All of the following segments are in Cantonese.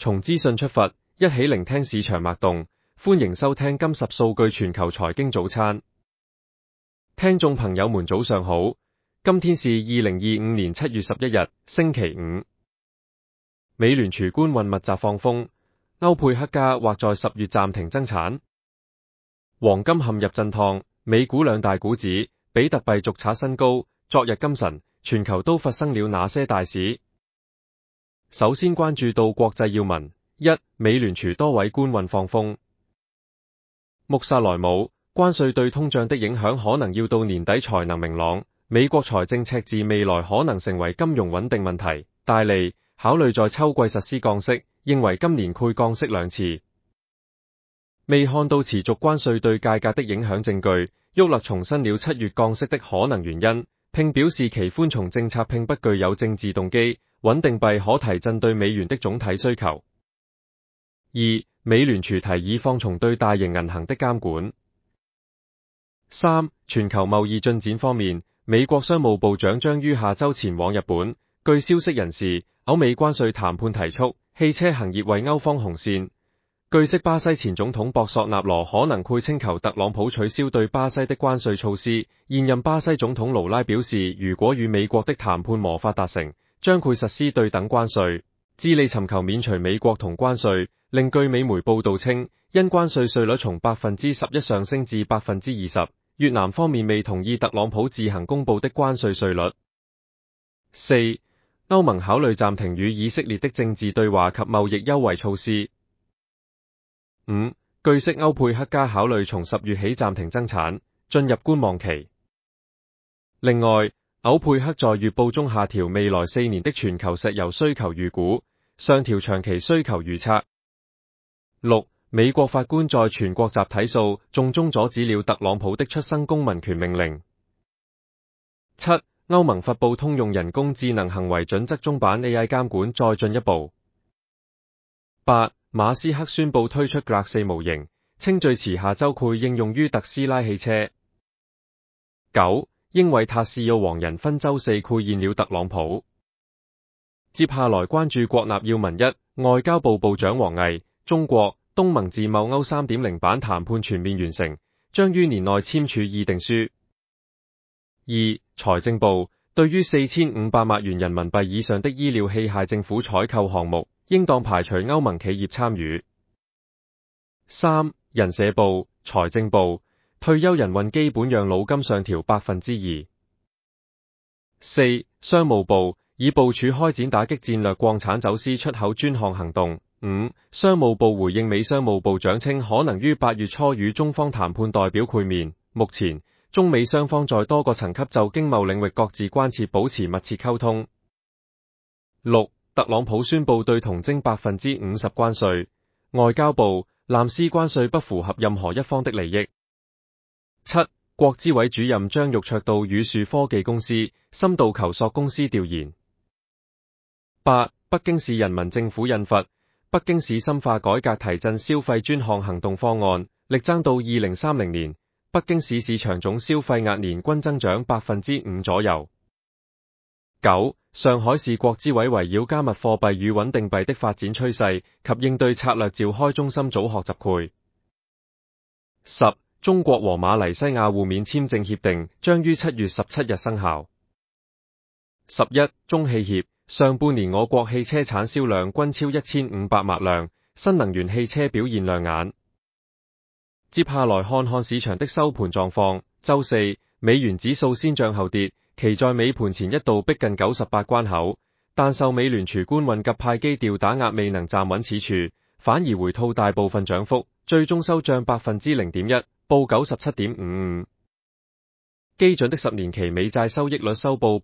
從資訊出發，一起聆聽市場脈動。歡迎收聽今十數據全球財經早餐。聽眾朋友們早上好，今天是2025年7月11日，星期五。美聯儲官運密集放風，歐佩克家或在10月暫停增產。黃金陷入震盪，美股兩大股指，比特幣續刷新高。昨日今晨，全球都發生了哪些大事？首先關注到國際要聞：一、美聯儲多位官運放風。穆薩萊姆，關稅對通脹的影響可能要到年底才能明朗。美國財政赤字未來可能成為金融穩定問題。戴利，考慮在秋季實施降息，認為今年會降息2次。未看到持續關稅對價格的影響證據，沃勒重申了7月降息的可能原因，並表示其寬鬆政策並不具有政治動機，穩定幣可提振對美元的總體需求。二、美聯儲提議放鬆對大型銀行的監管。三、全球貿易進展方面，美國商務部長將於下周前往日本。據消息人士，歐美關稅談判提速，汽車行業為歐方紅線。據悉，巴西前總統博索納羅可能會請求特朗普取消對巴西的關稅措施。現任巴西總統盧拉表示，如果與美國的談判無法達成，將會實施對等關稅。智利尋求免除美國同關稅，另據美媒報道稱，因關稅稅率從11%上升至20%。越南方面未同意特朗普自行公布的關稅稅率。四、歐盟考慮暫停與以色列的政治對話及貿易優惠措施。五、據悉歐佩克家考慮從10月起暫停增產，進入觀望期。另外，歐佩克在月報中下調未來4年的全球石油需求預估，上調長期需求預測。六、美國法官在全國集體訴訟中阻止了特朗普的出生公民權命令。七、歐盟發布通用人工智能行為準則中版 AI 監管再進一步。八、馬斯克宣布推出 Grok 4模型，稱最遲下周會應用於特斯拉汽車。九、英偉達 CEO 黃仁勳周四會見了特朗普。接下來關注國納要聞：一、外交部部長王毅，中國東盟自貿歐 3.0 版談判全面完成，將於年內簽署議定書。二、財政部對於4500萬元人民幣以上的醫療器械政府採購項目，應當排除歐盟企業參與。三、人社部、財政部退休人運基本養老金上調2%。四、商務部已部署開展打擊戰略礦產走私出口專項行動。五、商務部回應美商務部長稱可能於8月初與中方談判代表會面，目前中美雙方在多個層級就經貿領域各自關切保持密切溝通。六、特朗普宣布對銅徵50%關稅，外交部藍絲關稅不符合任何一方的利益。七、國資委主任張玉卓到宇樹科技公司深度求索公司調研。八、北京市人民政府印發北京市深化改革提振消費專項行動方案，力爭到2030年，北京市市場總消費額年均增長5%左右。九、上海市國資委圍繞加密貨幣與穩定幣的發展趨勢及應對策略召開中心組學習會。十、中國和馬來西亞互免簽證協定將於7月17日生效。11、中汽協上半年我國汽車產銷量均超1500萬輛，新能源汽車表現亮眼。接下來看看市場的收盤狀況。周四，美元指數先漲後跌，其在尾盤前一度逼近98關口，但受美聯儲官運及派基調打壓未能站穩此處，反而回吐大部分漲幅，最終收漲0.1%，報97.55。基準的10年期美債收益率收報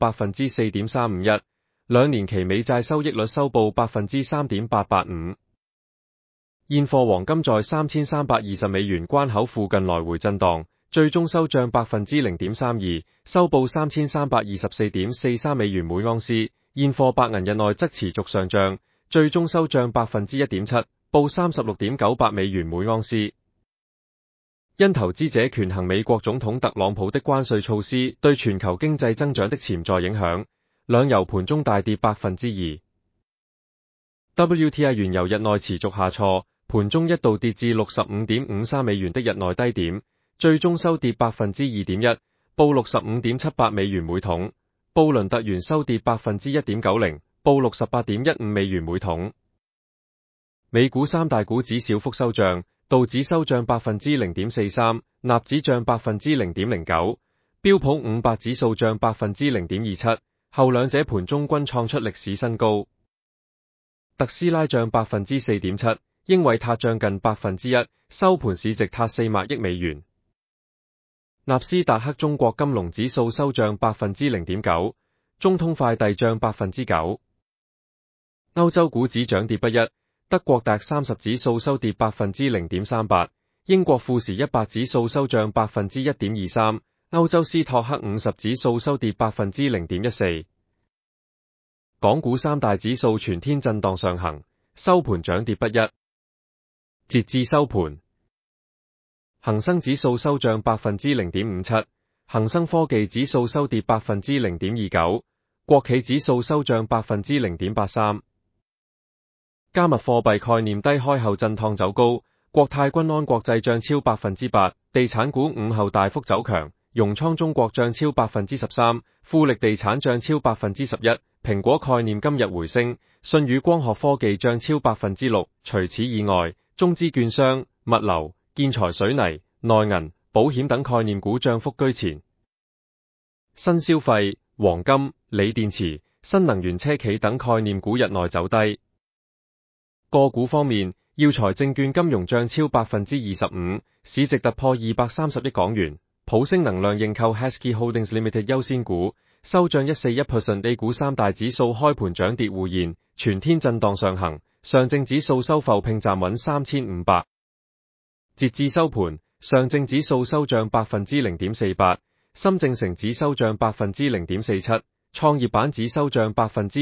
4.351%。2年期美債收益率收報 3.885%。現貨黃金在3320美元關口附近來回震盪，最終收漲 0.32%， 收報 3324.43 美元每盎司。現貨白銀日內則持續上漲，最終收漲 1.7%， 報 36.98 美元每盎司。因投資者權衡美國總統特朗普的關稅措施對全球經濟增長的潛在影響，兩油盤中大跌 2%。 WTI 原油日內持續下挫，盤中一度跌至 65.53 美元的日內低點，最終收跌 2.1%， 報 65.78 美元每桶。布倫特原收跌 1.90%， 報 68.15 美元每桶。美股三大股指小幅收漲，道指收漲 0.43%， 納指漲 0.09%， 標普500指數漲 0.27%， 後兩者盤中均創出歷史新高。特斯拉漲 4.7%， 英偉達漲近 1%， 收盤市值達400億美元。納斯達克中國金龍指數收漲 0.9%， 中通快遞漲 9%。歐洲股指漲跌不一，德國DAX 30指數收跌 0.38%， 英國富時100指數收漲 1.23%， 歐洲斯托克50指數收跌 0.14%。港股三大指數全天震盪上行，收盤漲跌不一。截至收盤，恒生指數收漲 0.57%， 恒生科技指數收跌 0.29%， 國企指數收漲 0.83%。加密貨幣概念低開後震盪走高，國泰君安國際漲超 8%， 地產股午後大幅走強，融創中國漲超 13%， 富力地產漲超 11%， 蘋果概念今日回升，舜宇光學科技漲超 6%， 除此以外，中資券商、物流、建材水泥、內銀、保險等概念股漲幅居前。新消費、黃金、鋰電池、新能源車企等概念股日內走低。個股方面，耀才證券金融漲超 25%， 市值突破230億港元。普星能量認購 Heskey Holdings Limited 優先股，收漲 141%。A 股三大指數開盤漲跌互現，全天震盪上行。上證指數收復拼站穩3500。截至收盤，上證指數收漲 0.48%， 深證成指收漲 0.47%， 創業板指收漲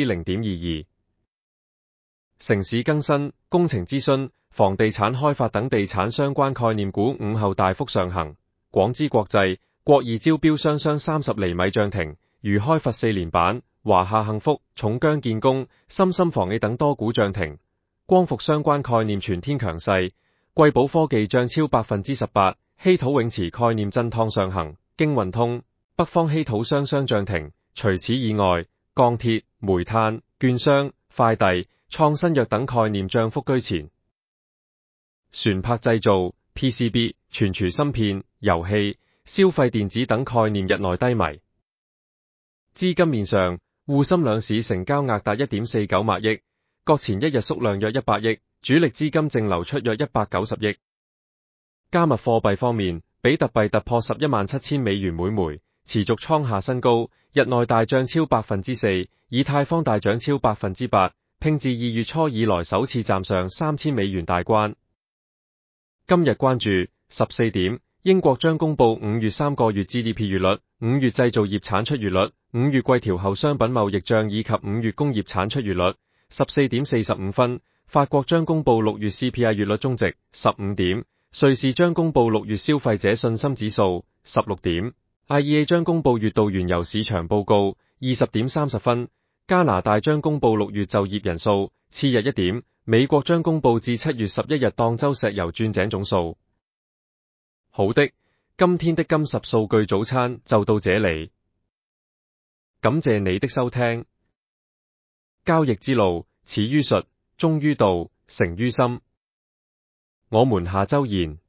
0.22%。城市更新、工程諮詢、房地產開發等地產相關概念股午後大幅上行。廣資國際、國二招標雙雙30厘米漲停，如開發4連板、華夏幸福、重姜建工、深深房企等多股漲停。光伏相關概念全天強勢，貴寶科技漲超 18%， 稀土永磁概念震盪上行，京運通、北方稀土雙雙漲停。除此以外，鋼鐵、煤炭、券商、快遞、創新藥等概念漲幅居前。船舶製造、PCB、存儲芯片、遊戲、消費電子等概念日內低迷。資金面上，滬深兩市成交額達 1.49 萬億，各前一日縮量約100億，主力資金淨流出約190億。加密貨幣方面，比特幣突破117,000美元每枚，持續創下新高，日內大漲超 4%， 以太坊大漲超 8%， 拼至2月初以來首次站上3000美元大關。今日關注14點，英國將公布5月3個月 GDP 月率、5月製造業產出月率、5月季調後商品貿易賬以及5月工業產出月率。14點45分，法國將公布6月 CPI 月率終值。15點，瑞士將公布6月消費者信心指數。16點，IEA 將公布月度原油市場報告。20點30分，加拿大將公布6月就業人數。次日1點，美國將公布至7月11日當周石油鑽井總數。好的，今天的金十數據早餐就到這裡，感謝你的收聽。交易之路始於術，終於道，成於心。我們下周見。